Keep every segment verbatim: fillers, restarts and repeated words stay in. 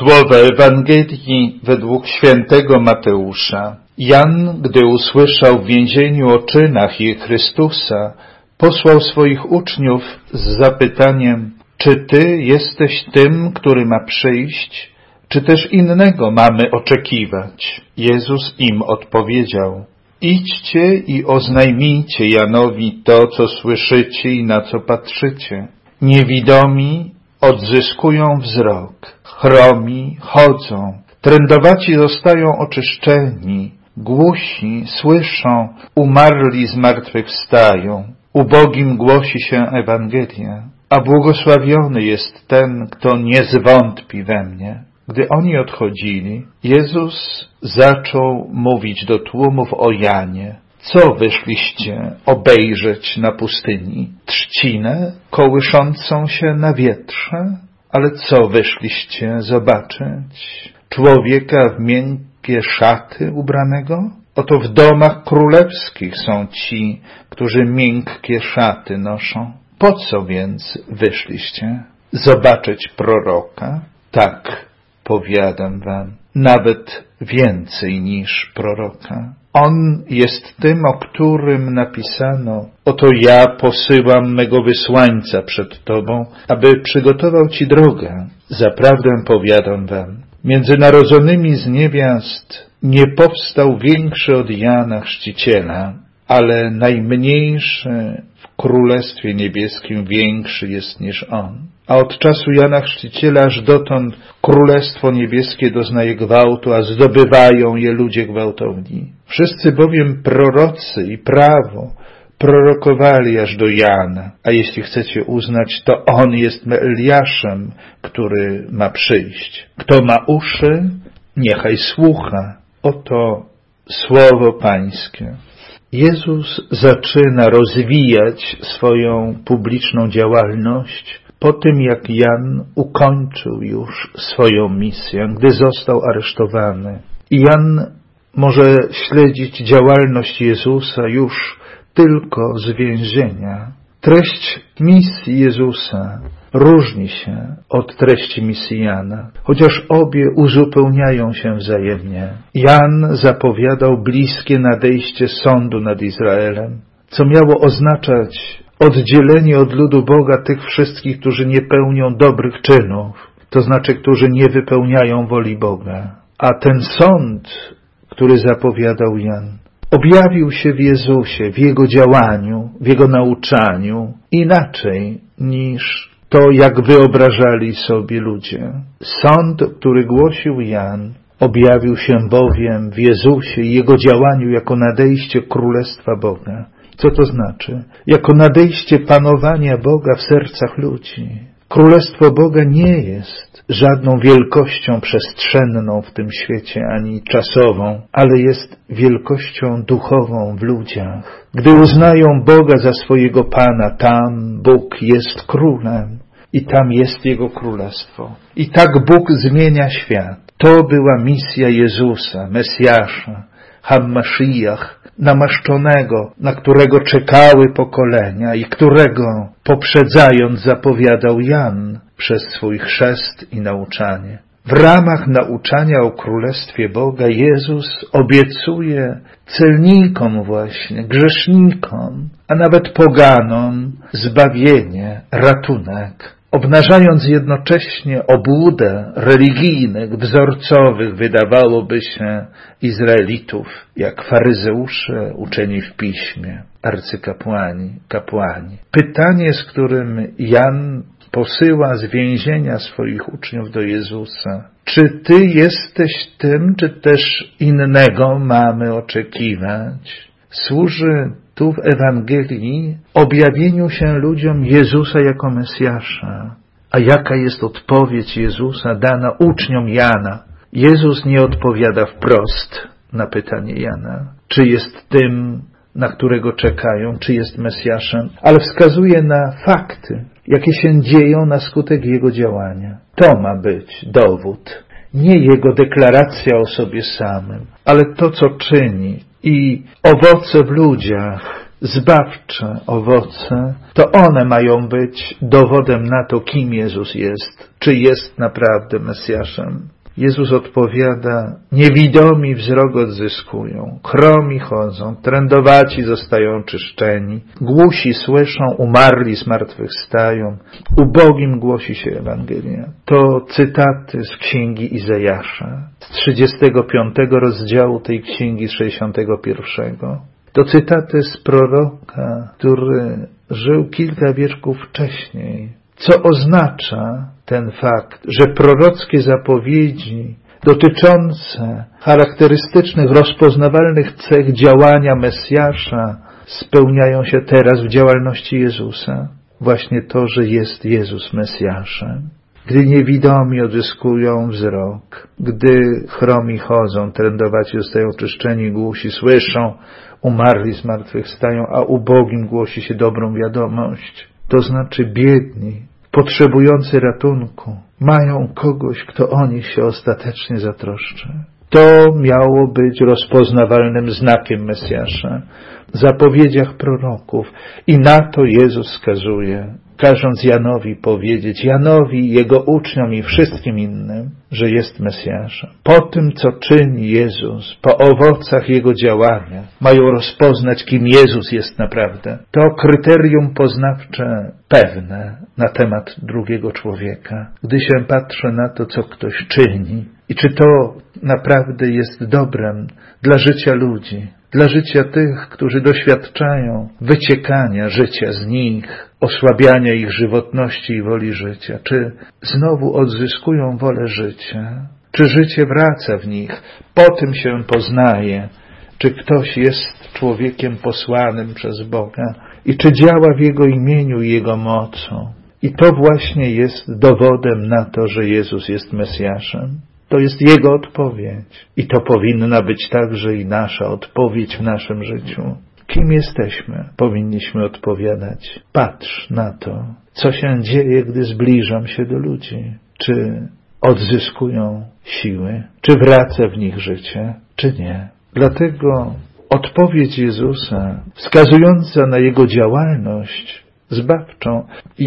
Słowa Ewangelii według świętego Mateusza. Jan, gdy usłyszał w więzieniu o czynach i Chrystusa, posłał swoich uczniów z zapytaniem: czy Ty jesteś tym, który ma przyjść, czy też innego mamy oczekiwać? Jezus im odpowiedział: idźcie i oznajmijcie Janowi to, co słyszycie i na co patrzycie. Niewidomi odzyskują wzrok, chromi chodzą, trędowaci zostają oczyszczeni, głusi słyszą, umarli zmartwychwstają, ubogim głosi się Ewangelia, a błogosławiony jest ten, kto nie zwątpi we mnie. Gdy oni odchodzili, Jezus zaczął mówić do tłumów o Janie. Co wyszliście obejrzeć na pustyni? Trzcinę kołyszącą się na wietrze? Ale co wyszliście zobaczyć? Człowieka w miękkie szaty ubranego? Oto w domach królewskich są ci, którzy miękkie szaty noszą. Po co więc wyszliście? Zobaczyć proroka? Tak, powiadam wam, nawet więcej niż proroka. On jest tym, o którym napisano: oto ja posyłam mego wysłańca przed tobą, aby przygotował ci drogę. Zaprawdę powiadam wam, między narodzonymi z niewiast nie powstał większy od Jana Chrzciciela, ale najmniejszy w Królestwie Niebieskim większy jest niż on. A od czasu Jana Chrzciciela aż dotąd Królestwo Niebieskie doznaje gwałtu, a zdobywają je ludzie gwałtowni. Wszyscy bowiem prorocy i prawo prorokowali aż do Jana, a jeśli chcecie uznać, to on jest Eliaszem, który ma przyjść. Kto ma uszy, niechaj słucha. Oto słowo Pańskie. Jezus zaczyna rozwijać swoją publiczną działalność po tym, jak Jan ukończył już swoją misję, gdy został aresztowany. I Jan może śledzić działalność Jezusa już tylko z więzienia. Treść misji Jezusa różni się od treści misji Jana, chociaż obie uzupełniają się wzajemnie. Jan zapowiadał bliskie nadejście sądu nad Izraelem, co miało oznaczać oddzielenie od ludu Boga tych wszystkich, którzy nie pełnią dobrych czynów, to znaczy, którzy nie wypełniają woli Boga. A ten sąd, który zapowiadał Jan, objawił się w Jezusie, w Jego działaniu, w Jego nauczaniu, inaczej niż to, jak wyobrażali sobie ludzie. Sąd, który głosił Jan, objawił się bowiem w Jezusie i Jego działaniu jako nadejście Królestwa Boga. Co to znaczy? Jako nadejście panowania Boga w sercach ludzi. Królestwo Boga nie jest żadną wielkością przestrzenną w tym świecie, ani czasową, ale jest wielkością duchową w ludziach. Gdy uznają Boga za swojego Pana, tam Bóg jest królem i tam jest Jego królestwo. I tak Bóg zmienia świat. To była misja Jezusa, Mesjasza, Hammashiach, namaszczonego, na którego czekały pokolenia i którego, poprzedzając, zapowiadał Jan przez swój chrzest i nauczanie. W ramach nauczania o Królestwie Boga Jezus obiecuje celnikom właśnie, grzesznikom, a nawet poganom zbawienie, ratunek, obnażając jednocześnie obłudę religijnych, wzorcowych, wydawałoby się, Izraelitów, jak faryzeusze uczeni w piśmie, arcykapłani, kapłani. Pytanie, z którym Jan posyła z więzienia swoich uczniów do Jezusa: czy Ty jesteś tym, czy też innego mamy oczekiwać? Służy tu w Ewangelii objawieniu się ludziom Jezusa jako Mesjasza. A jaka jest odpowiedź Jezusa dana uczniom Jana? Jezus nie odpowiada wprost na pytanie Jana, czy jest tym, na którego czekają, czy jest Mesjaszem, ale wskazuje na fakty, jakie się dzieją na skutek Jego działania. To ma być dowód, nie Jego deklaracja o sobie samym, ale to, co czyni i owoce w ludziach zbawcze owoce, to one mają być dowodem na to, kim Jezus jest, czy jest naprawdę Mesjaszem. Jezus odpowiada, niewidomi wzrok odzyskują, chromi chodzą, trędowaci zostają czyszczeni, głusi słyszą, umarli zmartwychwstają, ubogim głosi się Ewangelia. To cytaty z księgi Izajasza, z trzydziestego piątego rozdziału tej księgi, z sześćdziesiątego pierwszego. To cytaty z proroka, który żył kilka wieków wcześniej, co oznacza ten fakt, że prorockie zapowiedzi dotyczące charakterystycznych, rozpoznawalnych cech działania Mesjasza spełniają się teraz w działalności Jezusa. Właśnie to, że jest Jezus Mesjaszem. Gdy niewidomi odzyskują wzrok, gdy chromi chodzą, trędowaci zostają czyszczeni, głusi słyszą, umarli zmartwychwstają, a ubogim głosi się dobrą wiadomość. To znaczy biedni, potrzebujący ratunku, mają kogoś, kto o nich się ostatecznie zatroszczy. To miało być rozpoznawalnym znakiem Mesjasza w zapowiedziach proroków i na to Jezus wskazuje, każąc Janowi powiedzieć, Janowi, jego uczniom i wszystkim innym, że jest Mesjaszem. Po tym, co czyni Jezus, po owocach Jego działania, mają rozpoznać, kim Jezus jest naprawdę. To kryterium poznawcze pewne na temat drugiego człowieka. Gdy się patrzy na to, co ktoś czyni i czy to naprawdę jest dobrem dla życia ludzi, dla życia tych, którzy doświadczają wyciekania życia z nich, osłabiania ich żywotności i woli życia, czy znowu odzyskują wolę życia, czy życie wraca w nich, po tym się poznaje, czy ktoś jest człowiekiem posłanym przez Boga i czy działa w Jego imieniu i Jego mocą. I to właśnie jest dowodem na to, że Jezus jest Mesjaszem. To jest Jego odpowiedź. I to powinna być także i nasza odpowiedź w naszym życiu. Kim jesteśmy? Powinniśmy odpowiadać. Patrz na to, co się dzieje, gdy zbliżam się do ludzi. Czy odzyskują siły? Czy wraca w nich życie? Czy nie? Dlatego odpowiedź Jezusa, wskazująca na Jego działalność zbawczą,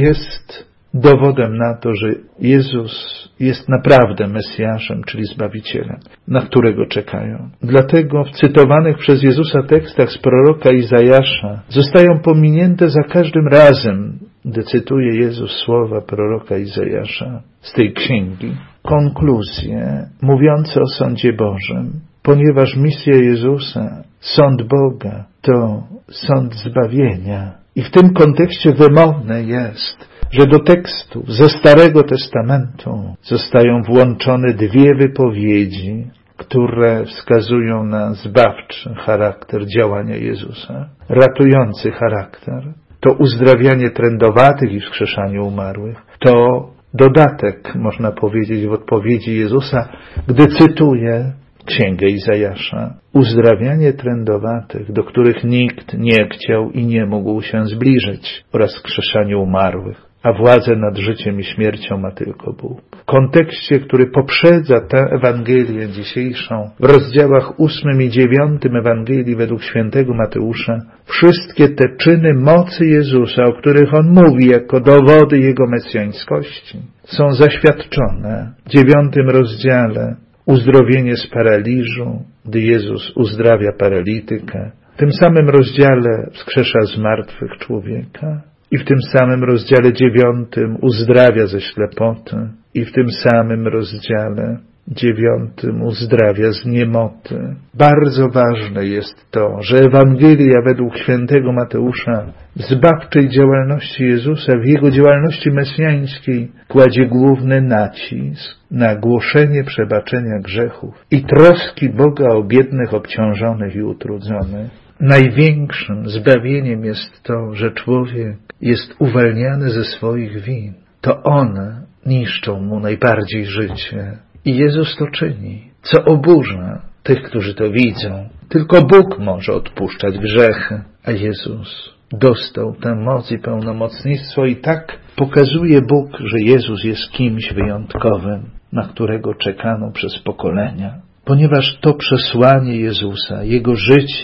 jest dowodem na to, że Jezus jest naprawdę Mesjaszem, czyli Zbawicielem, na którego czekają. Dlatego w cytowanych przez Jezusa tekstach z proroka Izajasza zostają pominięte za każdym razem, gdy cytuje Jezus słowa proroka Izajasza z tej księgi, konkluzje mówiące o sądzie Bożym, ponieważ misja Jezusa, sąd Boga, to sąd zbawienia. I w tym kontekście wymowne jest, że do tekstów ze Starego Testamentu zostają włączone dwie wypowiedzi, które wskazują na zbawczy charakter działania Jezusa, ratujący charakter. To uzdrawianie trędowatych i wskrzeszanie umarłych. To dodatek, można powiedzieć, w odpowiedzi Jezusa, gdy cytuje Księgę Izajasza. Uzdrawianie trędowatych, do których nikt nie chciał i nie mógł się zbliżyć, oraz wskrzeszanie umarłych. A władzę nad życiem i śmiercią ma tylko Bóg. W kontekście, który poprzedza tę Ewangelię dzisiejszą, w rozdziałach ósmym i dziewiątym Ewangelii według świętego Mateusza, wszystkie te czyny mocy Jezusa, o których On mówi jako dowody Jego mesjańskości, są zaświadczone w dziewiątym rozdziale. Uzdrowienie z paraliżu, gdy Jezus uzdrawia paralitykę. W tym samym rozdziale wskrzesza z martwych człowieka. I w tym samym rozdziale dziewiątym uzdrawia ze ślepoty. I w tym samym rozdziale dziewiątym uzdrawia z niemoty. Bardzo ważne jest to, że Ewangelia według świętego Mateusza w zbawczej działalności Jezusa, w Jego działalności mesjańskiej kładzie główny nacisk na głoszenie przebaczenia grzechów i troski Boga o biednych, obciążonych i utrudzonych. Największym zbawieniem jest to, że człowiek jest uwalniany ze swoich win. To one niszczą mu najbardziej życie. I Jezus to czyni, co oburza tych, którzy to widzą. Tylko Bóg może odpuszczać grzechy, a Jezus dostał tę moc i pełnomocnictwo i tak pokazuje Bóg, że Jezus jest kimś wyjątkowym, na którego czekano przez pokolenia. Ponieważ to przesłanie Jezusa, Jego życie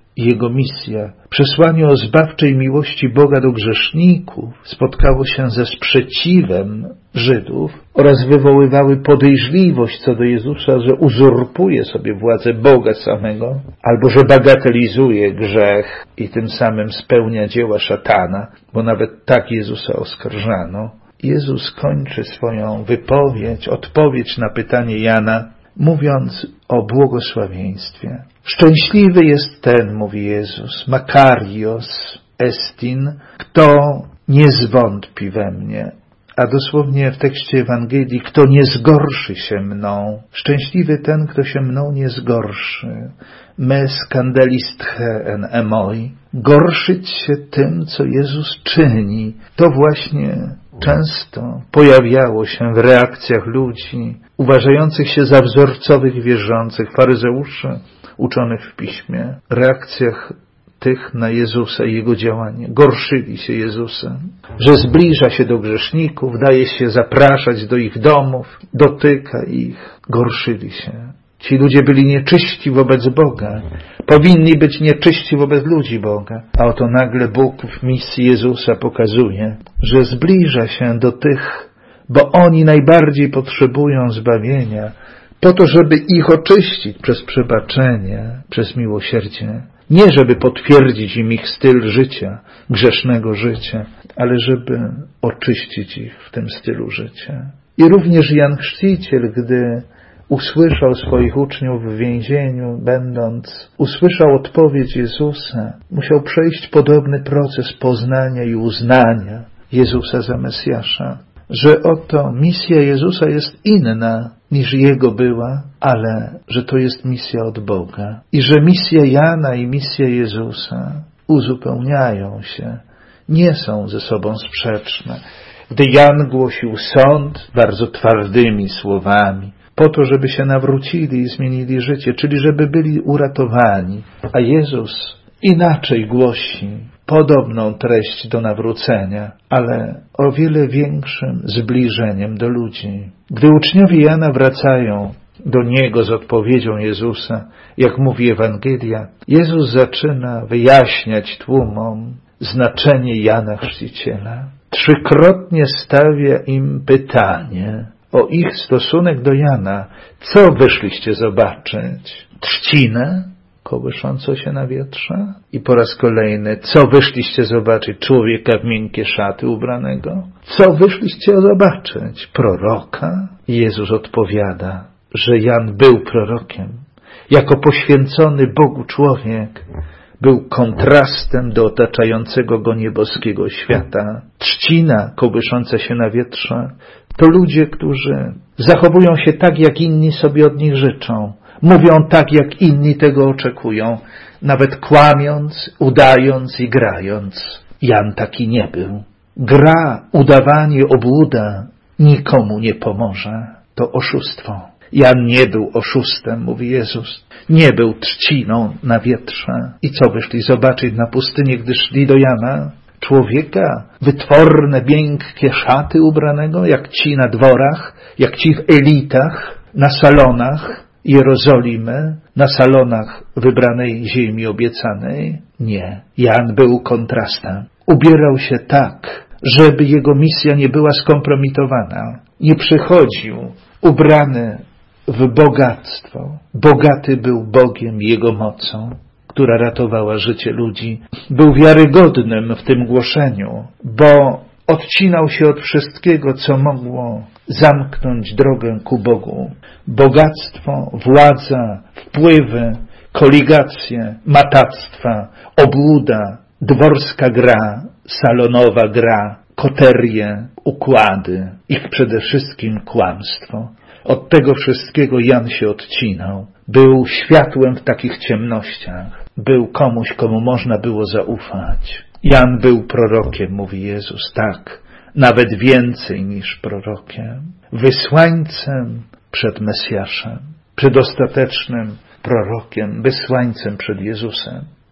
i jego misja, przesłanie o zbawczej miłości Boga do grzeszników spotkało się ze sprzeciwem Żydów oraz wywoływały podejrzliwość co do Jezusa, że uzurpuje sobie władzę Boga samego, albo że bagatelizuje grzech i tym samym spełnia dzieła szatana, bo nawet tak Jezusa oskarżano. Jezus kończy swoją wypowiedź, odpowiedź na pytanie Jana, mówiąc o błogosławieństwie. Szczęśliwy jest ten, mówi Jezus, makarios estin, kto nie zwątpi we mnie. A dosłownie w tekście Ewangelii, kto nie zgorszy się mną. Szczęśliwy ten, kto się mną nie zgorszy. Me skandalistche en emoi. Gorszyć się tym, co Jezus czyni. To właśnie często pojawiało się w reakcjach ludzi uważających się za wzorcowych wierzących, faryzeuszy uczonych w Piśmie, reakcjach tych na Jezusa i Jego działanie. Gorszyli się Jezusem, że zbliża się do grzeszników, daje się zapraszać do ich domów, dotyka ich. Gorszyli się. Ci ludzie byli nieczyści wobec Boga. Powinni być nieczyści wobec ludzi Boga. A oto nagle Bóg w misji Jezusa pokazuje, że zbliża się do tych, bo oni najbardziej potrzebują zbawienia, po to, żeby ich oczyścić przez przebaczenie, przez miłosierdzie. Nie żeby potwierdzić im ich styl życia, grzesznego życia, ale żeby oczyścić ich w tym stylu życia. I również Jan Chrzciciel, gdy usłyszał swoich uczniów w więzieniu, będąc, usłyszał odpowiedź Jezusa, musiał przejść podobny proces poznania i uznania Jezusa za Mesjasza, że oto misja Jezusa jest inna niż Jego była, ale że to jest misja od Boga i że misja Jana i misja Jezusa uzupełniają się, nie są ze sobą sprzeczne. Gdy Jan głosił sąd bardzo twardymi słowami, po to, żeby się nawrócili i zmienili życie, czyli żeby byli uratowani, a Jezus inaczej głosi podobną treść do nawrócenia, ale o wiele większym zbliżeniem do ludzi. Gdy uczniowie Jana wracają do Niego z odpowiedzią Jezusa, jak mówi Ewangelia, Jezus zaczyna wyjaśniać tłumom znaczenie Jana Chrzciciela. Trzykrotnie stawia im pytanie o ich stosunek do Jana. Co wyszliście zobaczyć? Trzcinę kołyszącą się na wietrze? I po raz kolejny, co wyszliście zobaczyć? Człowieka w miękkie szaty ubranego? Co wyszliście zobaczyć? Proroka? I Jezus odpowiada, że Jan był prorokiem. Jako poświęcony Bogu człowiek był kontrastem do otaczającego go nieboskiego świata. Trzcina kołysząca się na wietrze to ludzie, którzy zachowują się tak, jak inni sobie od nich życzą. Mówią tak, jak inni tego oczekują, nawet kłamiąc, udając i grając. Jan taki nie był. Gra, udawanie, obłuda nikomu nie pomoże. To oszustwo. Jan nie był oszustem, mówi Jezus. Nie był trzciną na wietrze. I co wyszli zobaczyć na pustynię, gdy szli do Jana? Człowieka, wytworne, miękkie szaty ubranego, jak ci na dworach, jak ci w elitach, na salonach Jerozolimy, na salonach wybranej ziemi obiecanej? Nie. Jan był kontrastem. Ubierał się tak, żeby jego misja nie była skompromitowana. Nie przychodził ubrany w bogactwo. Bogaty był Bogiem i Jego mocą, która ratowała życie ludzi. Był wiarygodnym w tym głoszeniu, bo odcinał się od wszystkiego, co mogło zamknąć drogę ku Bogu. Bogactwo, władza, wpływy, koligacje, matactwa, obłuda, dworska gra, salonowa gra, koterie, układy i przede wszystkim kłamstwo. Od tego wszystkiego Jan się odcinał. Był światłem w takich ciemnościach. Był komuś, komu można było zaufać. Jan był prorokiem, mówi Jezus, tak, nawet więcej niż prorokiem. Wysłańcem przed Mesjaszem, przedostatecznym prorokiem, wysłańcem przed Jezusem,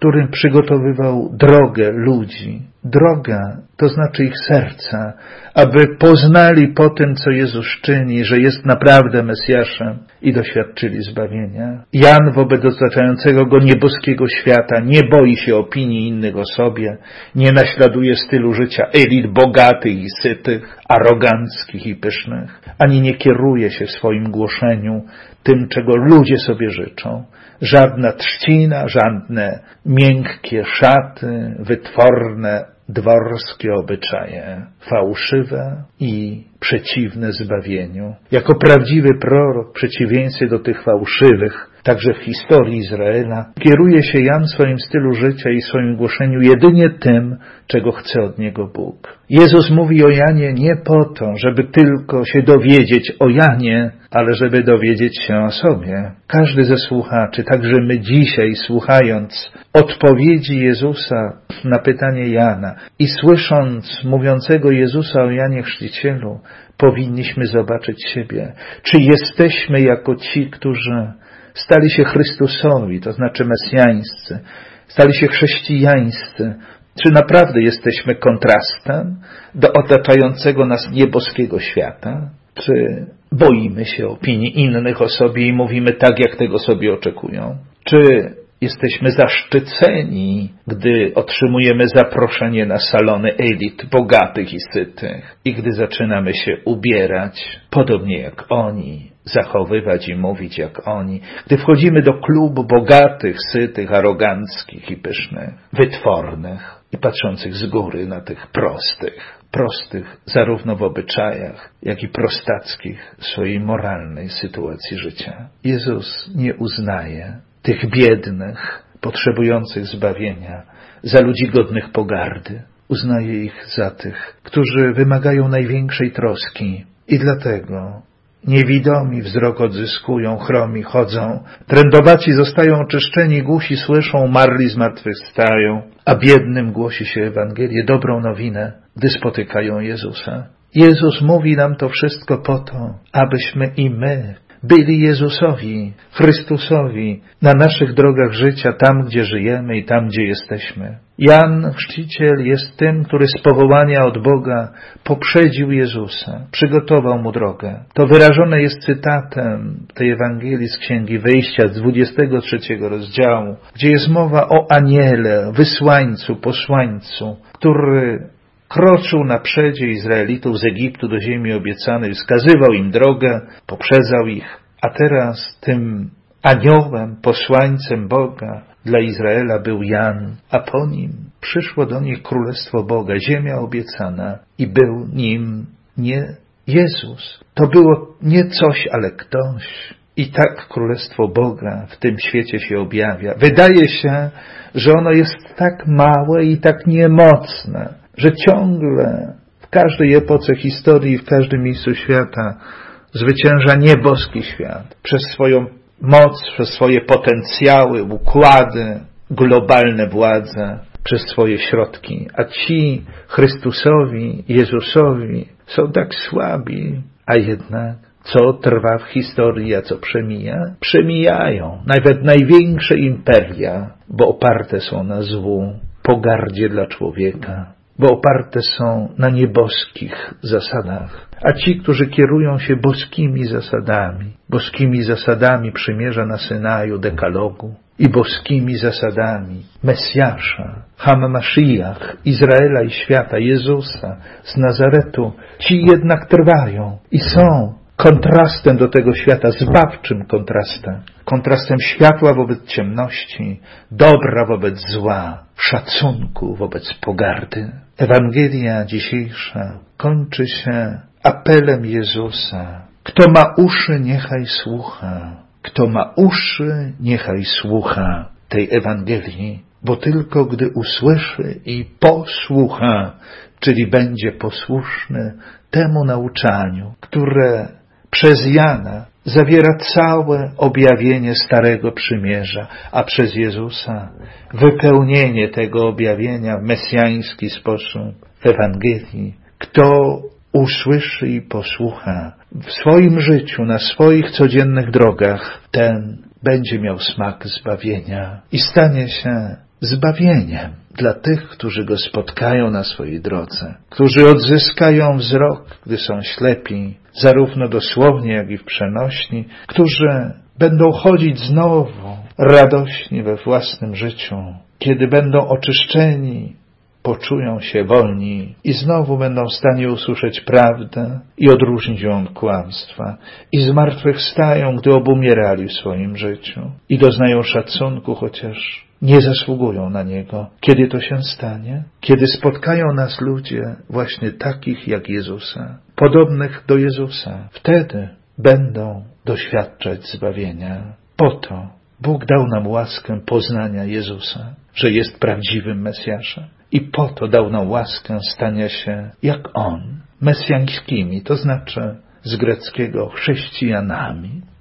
którym przygotowywał drogę ludzi. Droga, to znaczy ich serca, aby poznali po tym, co Jezus czyni, że jest naprawdę Mesjaszem i doświadczyli zbawienia. Jan wobec otaczającego go nieboskiego świata nie boi się opinii innych o sobie, nie naśladuje stylu życia elit bogatych i sytych, aroganckich i pysznych, ani nie kieruje się w swoim głoszeniu tym, czego ludzie sobie życzą. Żadna trzcina, żadne miękkie szaty, wytworne, dworskie obyczaje, fałszywe i przeciwne zbawieniu. Jako prawdziwy prorok, w przeciwieństwie do tych fałszywych, także w historii Izraela, kieruje się Jan w swoim stylu życia i swoim głoszeniu jedynie tym, czego chce od niego Bóg. Jezus mówi o Janie nie po to, żeby tylko się dowiedzieć o Janie, ale żeby dowiedzieć się o sobie. Każdy ze słuchaczy, także my dzisiaj, słuchając odpowiedzi Jezusa na pytanie Jana i słysząc mówiącego Jezusa o Janie Chrzcicielu, powinniśmy zobaczyć siebie. Czy jesteśmy jako ci, którzy stali się Chrystusowi, to znaczy mesjańscy, stali się chrześcijańscy? Czy naprawdę jesteśmy kontrastem do otaczającego nas nieboskiego świata? Czy boimy się opinii innych o sobie i mówimy tak, jak tego sobie oczekują? Czy jesteśmy zaszczyceni, gdy otrzymujemy zaproszenie na salony elit bogatych i sytych i gdy zaczynamy się ubierać podobnie jak oni, zachowywać i mówić jak oni, gdy wchodzimy do klubu bogatych, sytych, aroganckich i pysznych, wytwornych i patrzących z góry na tych prostych, prostych zarówno w obyczajach, jak i prostackich w swojej moralnej sytuacji życia. Jezus nie uznaje tych biednych, potrzebujących zbawienia za ludzi godnych pogardy. Uznaje ich za tych, którzy wymagają największej troski i dlatego niewidomi wzrok odzyskują, chromi chodzą, trędowaci zostają oczyszczeni, głusi słyszą, marli zmartwychwstają, a biednym głosi się Ewangelię, dobrą nowinę, gdy spotykają Jezusa. Jezus mówi nam to wszystko po to, abyśmy i my byli Jezusowi, Chrystusowi na naszych drogach życia, tam gdzie żyjemy i tam gdzie jesteśmy. Jan Chrzciciel jest tym, który z powołania od Boga poprzedził Jezusa, przygotował mu drogę. To wyrażone jest cytatem tej Ewangelii z Księgi Wyjścia z dwudziestego trzeciego rozdziału, gdzie jest mowa o aniele, wysłańcu, posłańcu, który kroczył na przedzie Izraelitów z Egiptu do ziemi obiecanej, wskazywał im drogę, poprzedzał ich, a teraz tym aniołem, posłańcem Boga dla Izraela był Jan, a po nim przyszło do nich Królestwo Boga, ziemia obiecana i był nim nie Jezus. To było nie coś, ale ktoś. I tak Królestwo Boga w tym świecie się objawia. Wydaje się, że ono jest tak małe i tak niemocne, że ciągle w każdej epoce historii, w każdym miejscu świata zwycięża nieboski świat przez swoją moc, przez swoje potencjały, układy, globalne władze, przez swoje środki. A ci Chrystusowi, Jezusowi są tak słabi, a jednak co trwa w historii, a co przemija? Przemijają. Nawet największe imperia, bo oparte są na złu, pogardzie dla człowieka, bo oparte są na nieboskich zasadach. A ci, którzy kierują się boskimi zasadami, boskimi zasadami przymierza na Synaju, dekalogu i boskimi zasadami Mesjasza, Hammashiach, Izraela i świata, Jezusa z Nazaretu, ci jednak trwają i są kontrastem do tego świata, zbawczym kontrastem. Kontrastem światła wobec ciemności, dobra wobec zła, szacunku wobec pogardy. Ewangelia dzisiejsza kończy się apelem Jezusa. Kto ma uszy, niechaj słucha. Kto ma uszy, niechaj słucha tej Ewangelii, bo tylko gdy usłyszy i posłucha, czyli będzie posłuszny temu nauczaniu, które przez Jana zawiera całe objawienie Starego Przymierza, a przez Jezusa wypełnienie tego objawienia w mesjański sposób w Ewangelii. Kto usłyszy i posłucha w swoim życiu, na swoich codziennych drogach, ten będzie miał smak zbawienia i stanie się zbawieniem dla tych, którzy Go spotkają na swojej drodze, którzy odzyskają wzrok, gdy są ślepi, zarówno dosłownie, jak i w przenośni, którzy będą chodzić znowu radośnie we własnym życiu, kiedy będą oczyszczeni, poczują się wolni i znowu będą w stanie usłyszeć prawdę i odróżnić ją od kłamstwa i zmartwychwstają, gdy obumierali w swoim życiu i doznają szacunku, chociaż nie zasługują na niego. Kiedy to się stanie? Kiedy spotkają nas ludzie właśnie takich jak Jezusa, podobnych do Jezusa. Wtedy będą doświadczać zbawienia. Po to Bóg dał nam łaskę poznania Jezusa, że jest prawdziwym Mesjaszem. I po to dał nam łaskę stania się jak On, mesjańskimi, to znaczy z greckiego chrześcijanami.